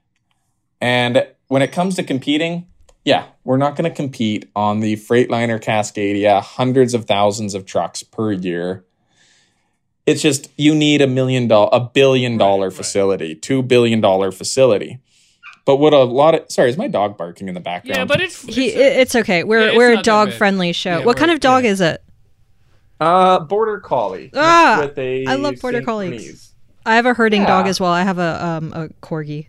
And when it comes to competing, we're not going to compete on the Freightliner Cascadia, hundreds of thousands of trucks per year. It's just, you need $1 billion facility, $2 billion facility. But what sorry, is my dog barking in the background? Yeah, but it's okay. We're a dog friendly show. What kind of dog is it? Border Collie. I love Border Collies. I have a herding dog as well. I have a corgi.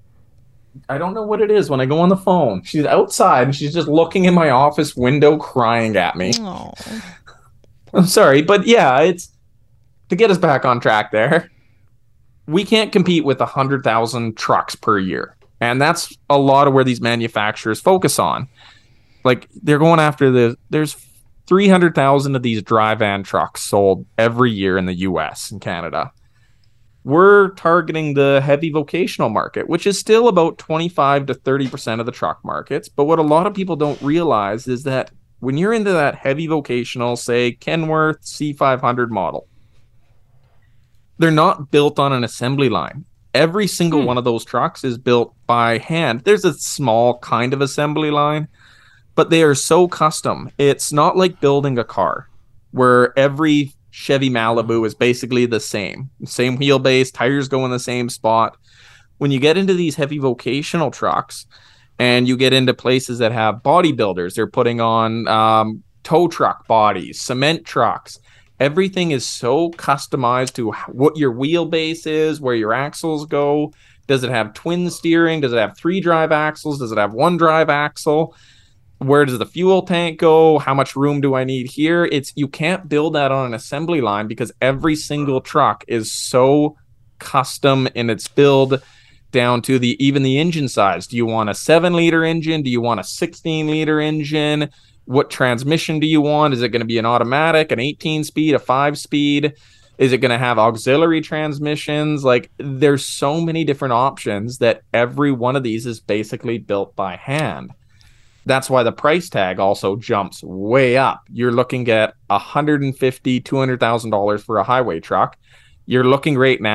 I don't know what it is when I go on the phone. She's outside and she's just looking in my office window crying at me. Aww. I'm sorry, but it's to get us back on track there. We can't compete with 100,000 trucks per year. And that's a lot of where these manufacturers focus on. Like, they're going after there's 300,000 of these dry van trucks sold every year in the US and Canada. We're targeting the heavy vocational market, which is still about 25 to 30% of the truck markets. But what a lot of people don't realize is that when you're into that heavy vocational, say Kenworth C500 model, they're not built on an assembly line. Every single one of those trucks is built by hand. There's a small kind of assembly line, but they are so custom. It's not like building a car where every Chevy Malibu is basically the same wheelbase, tires go in the same spot. When you get into these heavy vocational trucks and you get into places that have bodybuilders, they're putting on tow truck bodies, cement trucks. Everything is so customized to what your wheelbase is, where your axles go. Does it have twin steering? Does it have 3 drive axles? Does it have 1 drive axle? Where does the fuel tank go? How much room do I need here? You can't build that on an assembly line because every single truck is so custom in its build, down to even the engine size. Do you want a 7-liter engine? Do you want a 16-liter engine? What transmission do you want? Is it going to be an automatic, an 18-speed, a 5-speed? Is it going to have auxiliary transmissions? Like, there's so many different options that every one of these is basically built by hand. That's why the price tag also jumps way up. You're looking at $150,000, $200,000 for a highway truck. You're looking right now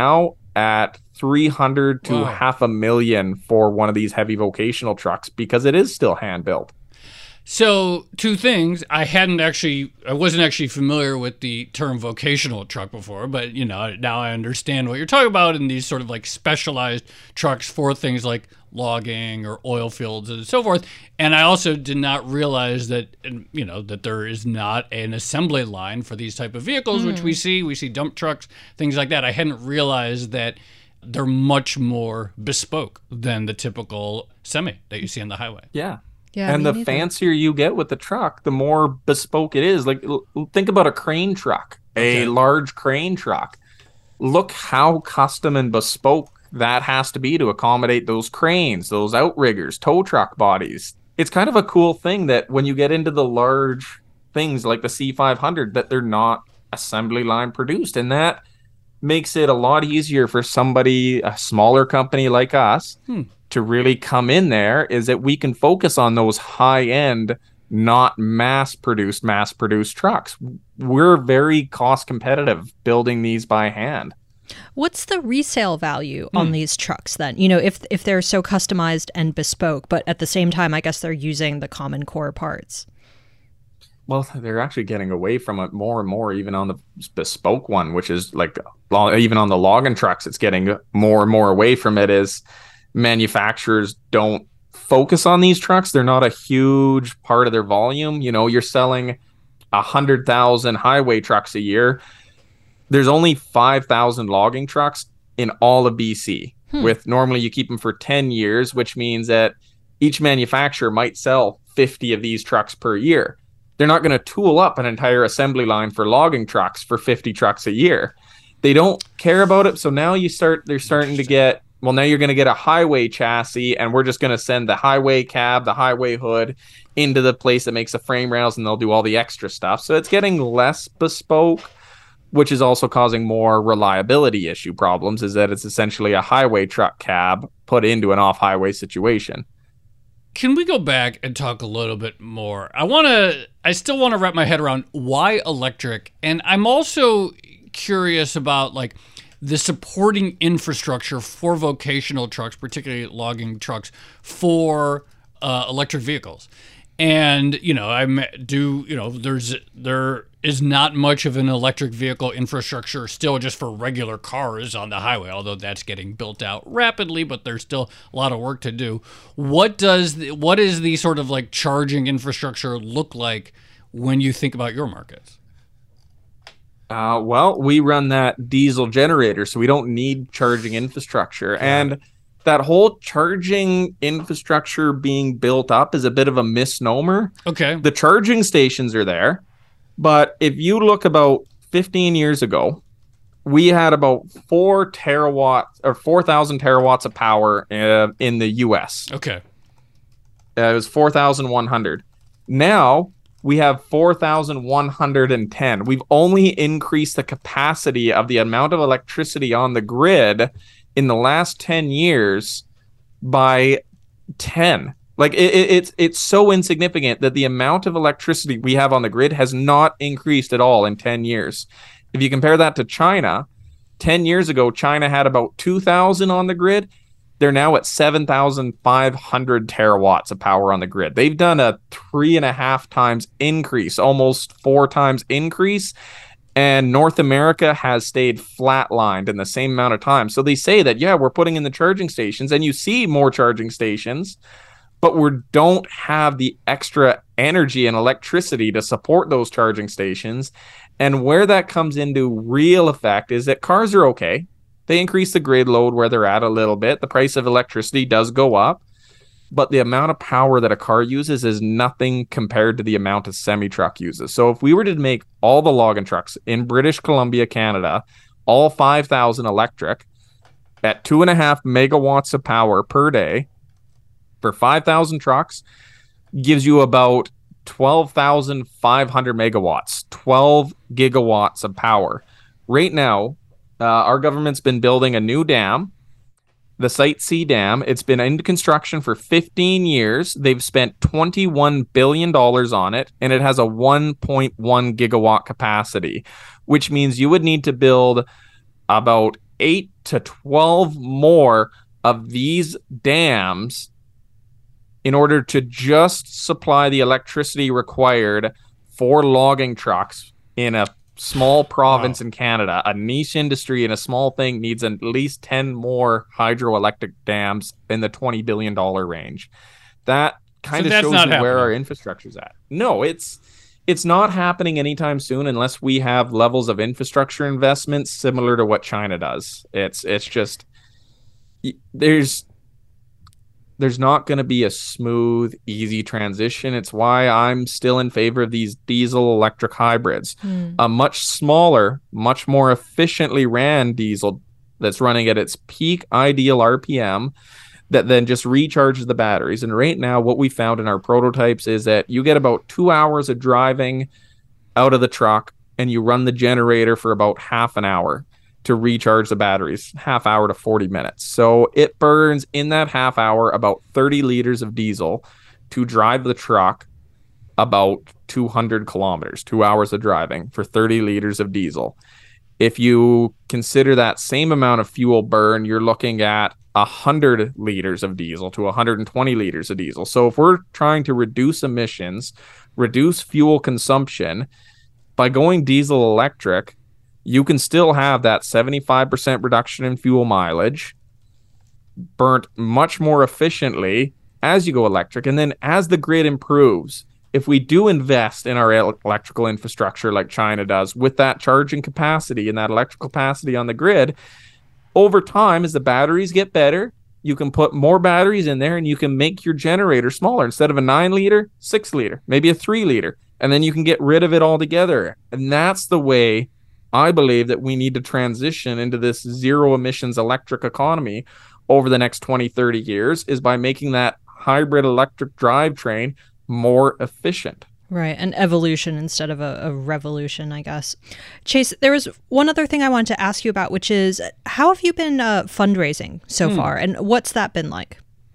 at 300 to Wow. $500,000 for one of these heavy vocational trucks because it is still hand built. So, two things. I wasn't actually familiar with the term vocational truck before, but now I understand what you're talking about in these sort of like specialized trucks for things like logging or oil fields and so forth. And I also did not realize that that there is not an assembly line for these type of vehicles, which we see dump trucks, things like that. I hadn't realized that they're much more bespoke than the typical semi that you see on the highway. Yeah. Yeah, And me the neither. fancier you get with the truck, the more bespoke it is. Like, think about a crane truck, Okay. a large crane truck. Look how custom and bespoke that has to be to accommodate those cranes, those outriggers, tow truck bodies. It's kind of a cool thing that when you get into the large things like the C500, that they're not assembly line produced. And that makes it a lot easier for somebody, a smaller company like us, to really come in there, is that we can focus on those high-end, not mass-produced trucks. We're very cost competitive building these by hand. What's the resale value on these trucks then? If they're so customized and bespoke, but at the same time, I guess they're using the common core parts. Well, they're actually getting away from it more and more, even on the bespoke one, which is like, even on the logging trucks, it's getting more and more away from it as manufacturers don't focus on these trucks. They're not a huge part of their volume. You're selling 100,000 highway trucks a year. There's only 5,000 logging trucks in all of BC. With normally you keep them for 10 years, which means that each manufacturer might sell 50 of these trucks per year. They're not going to tool up an entire assembly line for logging trucks for 50 trucks a year. They don't care about it. So now they're starting to get, well, now you're going to get a highway chassis, and we're just going to send the highway cab, the highway hood into the place that makes the frame rails, and they'll do all the extra stuff. So it's getting less bespoke, which is also causing more reliability issue problems, is that it's essentially a highway truck cab put into an off-highway situation. Can we go back and talk a little bit more? I still want to wrap my head around why electric, and I'm also curious about like the supporting infrastructure for vocational trucks, particularly logging trucks, for electric vehicles. And there is not much of an electric vehicle infrastructure still just for regular cars on the highway, although that's getting built out rapidly, but there's still a lot of work to do. What is the sort of like charging infrastructure look like when you think about your markets? Well, we run that diesel generator, so we don't need charging infrastructure. And that whole charging infrastructure being built up is a bit of a misnomer. Okay. The charging stations are there, but if you look about 15 years ago, we had about 4,000 terawatts of power in the US. Okay. It was 4,100. Now we have 4,110. We've only increased the capacity of the amount of electricity on the grid in the last 10 years by 10. Like it's so insignificant that the amount of electricity we have on the grid has not increased at all in 10 years. If you compare that to China, 10 years ago, China had about 2,000 on the grid. They're now at 7,500 terawatts of power on the grid. They've done a 3.5 times increase, almost 4 times increase. And North America has stayed flatlined in the same amount of time. So they say that, yeah, we're putting in the charging stations, and you see more charging stations, but we don't have the extra energy and electricity to support those charging stations. And where that comes into real effect is that cars are okay. They increase the grid load where they're at a little bit. The price of electricity does go up, but the amount of power that a car uses is nothing compared to the amount a semi-truck uses. So if we were to make all the logging trucks in British Columbia, Canada, all 5,000 electric at 2.5 megawatts of power per day for 5,000 trucks, gives you about 12,500 megawatts, 12 gigawatts of power. Right now, our government's been building a new dam, the Site C Dam. It's been into construction for 15 years. They've spent $21 billion on it, and it has a 1.1 gigawatt capacity, which means you would need to build about 8 to 12 more of these dams in order to just supply the electricity required for logging trucks in a small province in Canada. A niche industry and a small thing needs at least 10 more hydroelectric dams in the $20 billion range. That kind of shows you where our infrastructure's at. No, it's not happening anytime soon unless we have levels of infrastructure investments similar to what China does. It's just there's not going to be a smooth, easy transition. It's why I'm still in favor of these diesel electric hybrids. A much smaller, much more efficiently ran diesel that's running at its peak ideal RPM that then just recharges the batteries. And right now, what we found in our prototypes is that you get about 2 hours of driving out of the truck and you run the generator for about half an hour to recharge the batteries, half hour to 40 minutes. So it burns in that half hour about 30 liters of diesel to drive the truck about 200 kilometers, 2 hours of driving for 30 liters of diesel. If you consider that same amount of fuel burn, you're looking at 100 liters of diesel to 120 liters of diesel. So if we're trying to reduce emissions, reduce fuel consumption, by going diesel electric, you can still have that 75% reduction in fuel mileage, burnt much more efficiently as you go electric. And then as the grid improves, if we do invest in our electrical infrastructure like China does with that charging capacity and that electrical capacity on the grid, over time, as the batteries get better, you can put more batteries in there and you can make your generator smaller. Instead of a 9-liter, 6-liter, maybe a 3-liter, and then you can get rid of it altogether. And that's the way I believe that we need to transition into this zero emissions electric economy over the next 20, 30 years, is by making that hybrid electric drivetrain more efficient. Right, an evolution instead of a revolution, I guess. Chase, there was one other thing I wanted to ask you about, which is how have you been fundraising so far, and what's that been like?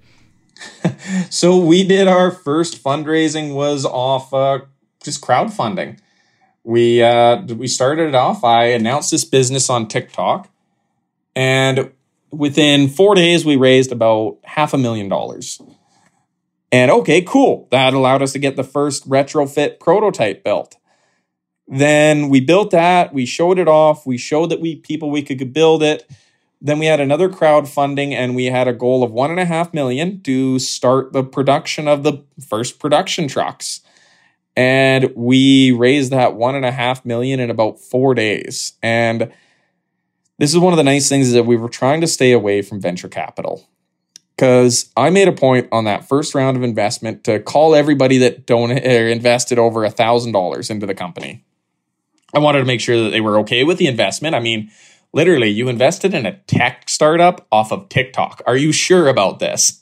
So we did our first fundraising was off just crowdfunding. We started it off. I announced this business on TikTok, and within 4 days, we raised about $500,000. And okay, cool. That allowed us to get the first retrofit prototype built. Then we built that. We showed it off. We showed that we could build it. Then we had another crowdfunding, and we had a goal of $1.5 million to start the production of the first production trucks. And we raised that $1.5 million in about 4 days. And this is one of the nice things, is that we were trying to stay away from venture capital, because I made a point on that first round of investment to call everybody that invested over $1,000 into the company. I wanted to make sure that they were okay with the investment. I mean, literally, you invested in a tech startup off of TikTok. Are you sure about this?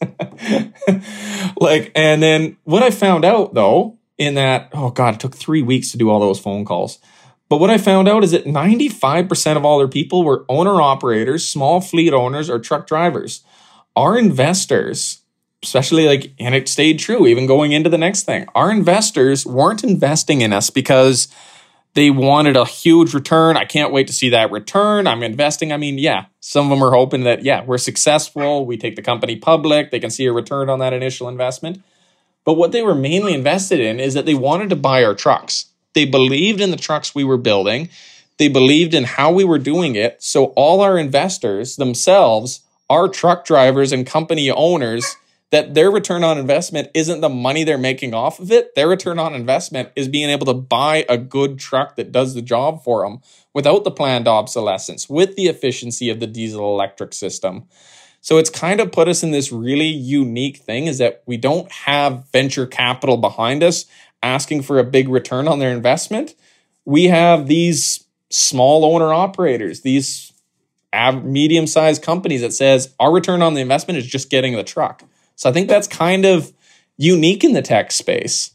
And then what I found out, though, in that, it took 3 weeks to do all those phone calls. But what I found out is that 95% of all their people were owner-operators, small fleet owners, or truck drivers. Our investors, especially and it stayed true even going into the next thing, our investors weren't investing in us because they wanted a huge return. I can't wait to see that return. I'm investing. I mean, some of them are hoping that, we're successful. We take the company public. They can see a return on that initial investment. But what they were mainly invested in is that they wanted to buy our trucks. They believed in the trucks we were building. They believed in how we were doing it. So all our investors themselves, our truck drivers and company owners, that their return on investment isn't the money they're making off of it. Their return on investment is being able to buy a good truck that does the job for them without the planned obsolescence, with the efficiency of the diesel electric system. So it's kind of put us in this really unique thing, is that we don't have venture capital behind us asking for a big return on their investment. We have these small owner operators, these medium-sized companies that says our return on the investment is just getting the truck. So I think that's kind of unique in the tech space.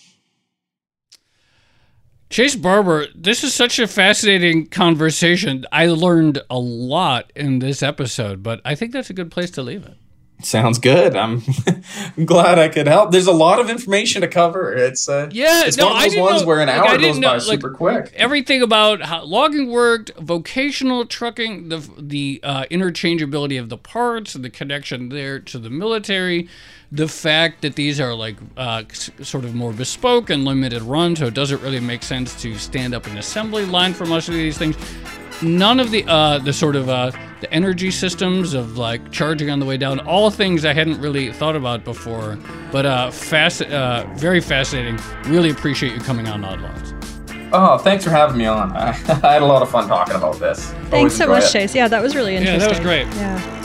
Chase Barber, this is such a fascinating conversation. I learned a lot in this episode, but I think that's a good place to leave it. Sounds good. I'm glad I could help. There's a lot of information to cover. It's one of those ones where an hour goes by super quick. Everything about how logging worked, vocational trucking, the interchangeability of the parts, and the connection there to the military, the fact that these are like sort of more bespoke and limited run, so it doesn't really make sense to stand up an assembly line for most of these things. None of the sort of the energy systems of like charging on the way down, all things I hadn't really thought about before, but very fascinating. Really appreciate you coming on Odd Lots. Oh, thanks for having me on. I had a lot of fun talking about this. Thanks so much, Chase. Yeah, that was really interesting. Yeah, that was great. Yeah.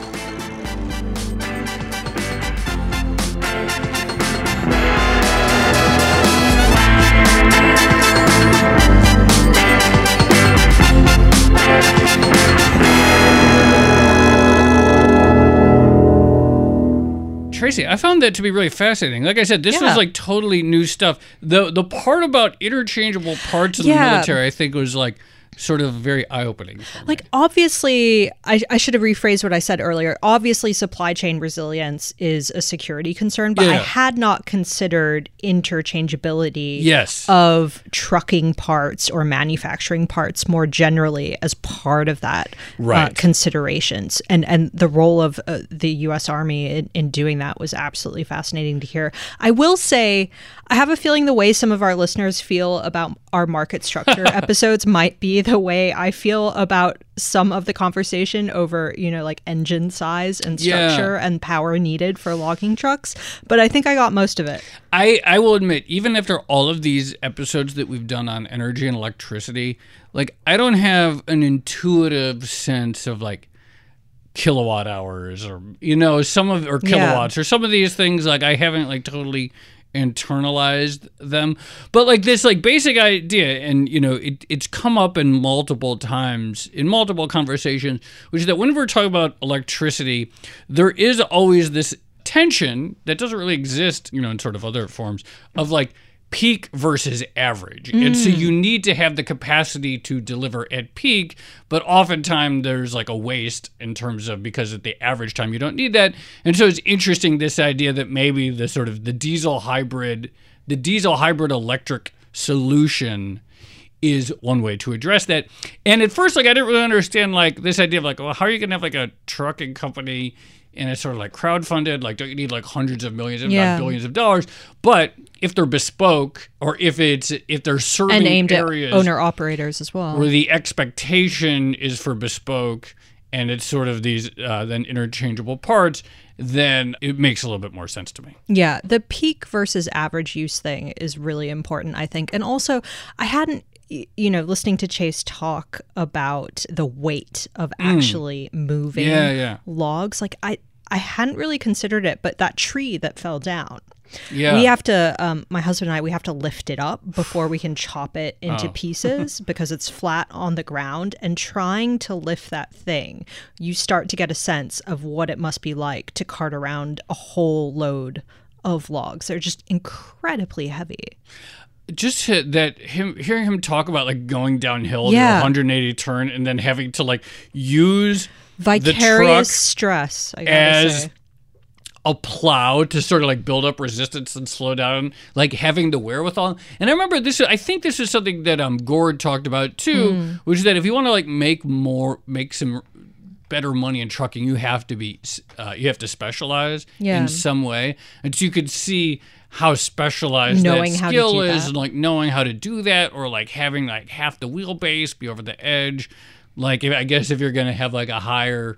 Tracy, I found that to be really fascinating. Like I said, this was like totally new stuff. The part about interchangeable parts of the military, I think, was like sort of very eye-opening. Like, obviously, I should have rephrased what I said earlier. Obviously, supply chain resilience is a security concern, but I had not considered interchangeability of trucking parts or manufacturing parts more generally as part of that considerations. And the role of the U.S. Army in doing that was absolutely fascinating to hear. I will say, I have a feeling the way some of our listeners feel about our market structure episodes might be the way I feel about some of the conversation over, like engine size and structure and power needed for logging trucks. But I think I got most of it. I will admit, even after all of these episodes that we've done on energy and electricity, like I don't have an intuitive sense of like kilowatt hours or, or kilowatts or some of these things. Like I haven't like totally internalized them, but like this like basic idea, and it's come up in multiple times in multiple conversations, which is that when we're talking about electricity, there is always this tension that doesn't really exist in sort of other forms of like peak versus average. And so you need to have the capacity to deliver at peak, but oftentimes there's like a waste in terms of, because at the average time you don't need that. And so it's interesting, this idea that maybe the sort of the diesel hybrid electric solution is one way to address that. And at first, like I didn't really understand like this idea of like, well, how are you gonna have like a trucking company and it's sort of like crowdfunded? Like, don't you need like hundreds of millions, if not billions of dollars? But if they're bespoke, or if they're serving and aimed areas at owner operators as well, where the expectation is for bespoke, and it's sort of these then interchangeable parts, then it makes a little bit more sense to me. Yeah, the peak versus average use thing is really important, I think. And also, I hadn't, listening to Chase talk about the weight of actually moving logs, like I hadn't really considered it, but that tree that fell down, we have to, my husband and I, we have to lift it up before we can chop it into pieces because it's flat on the ground. And trying to lift that thing, you start to get a sense of what it must be like to cart around a whole load of logs. They're just incredibly heavy. Just hearing him talk about like going downhill to 180 turn and then having to like use vicarious stress, I gotta say, a plow to sort of like build up resistance and slow down, like having the wherewithal. And I remember this, I think this is something that Gord talked about too, which is that if you want to like make some better money in trucking, you have to specialize in some way. And so you could see how specialized that skill is, and like knowing how to do that, or like having like half the wheelbase be over the edge. Like I guess if you're going to have like a higher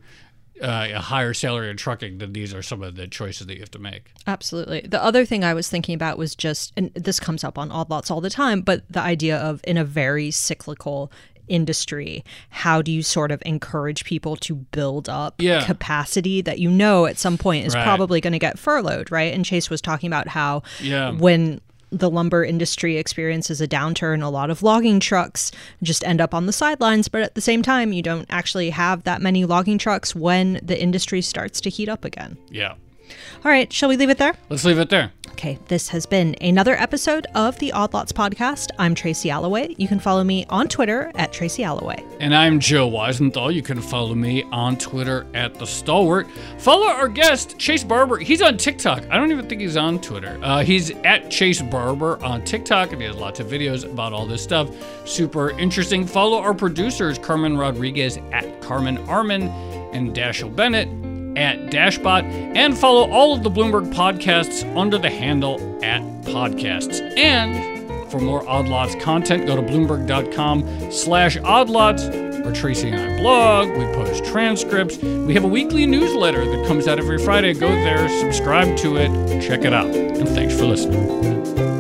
salary in trucking, then these are some of the choices that you have to make. Absolutely. The other thing I was thinking about was just, and this comes up on Odd Lots all the time, but the idea of, in a very cyclical industry, how do you sort of encourage people to build up capacity that at some point is probably going to get furloughed, right? And Chase was talking about how when the lumber industry experiences a downturn, a lot of logging trucks just end up on the sidelines, but at the same time, you don't actually have that many logging trucks when the industry starts to heat up again. Yeah. All right, shall we leave it there? Let's leave it there. Okay, this has been another episode of the Odd Lots podcast. I'm Tracy Alloway. You can follow me on Twitter at Tracy Alloway. And I'm Joe Weisenthal. You can follow me on Twitter at The Stalwart. Follow our guest, Chase Barber. He's on TikTok. I don't even think he's on Twitter. He's at Chase Barber on TikTok, and he has lots of videos about all this stuff. Super interesting. Follow our producers, Carmen Rodriguez at Carmen Armin and Dashiell Bennett at Dashbot, and follow all of the Bloomberg podcasts under the handle at podcasts. And for more Odd Lots content, go to Bloomberg.com/oddlots, where Tracy and I blog, we post transcripts, we have a weekly newsletter that comes out every Friday. Go there, subscribe to it, check it out, and thanks for listening.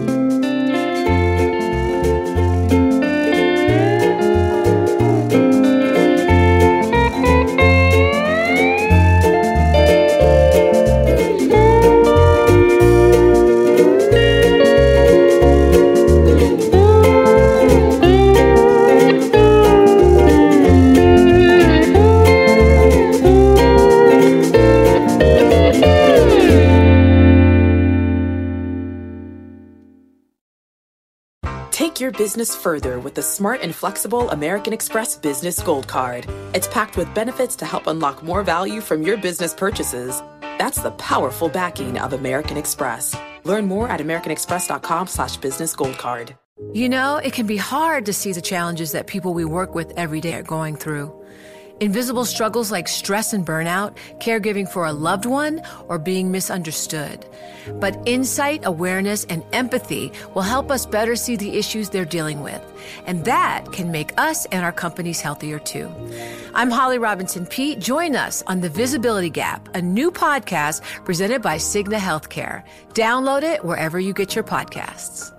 Take your business further with the smart and flexible American Express Business Gold Card. It's packed with benefits to help unlock more value from your business purchases. That's the powerful backing of American Express. Learn more at americanexpress.com/businessgoldcard. You know, it can be hard to see the challenges that people we work with every day are going through. Invisible struggles like stress and burnout, caregiving for a loved one, or being misunderstood. But insight, awareness, and empathy will help us better see the issues they're dealing with. And that can make us and our companies healthier too. I'm Holly Robinson Peete. Join us on The Visibility Gap, a new podcast presented by Cigna Healthcare. Download it wherever you get your podcasts.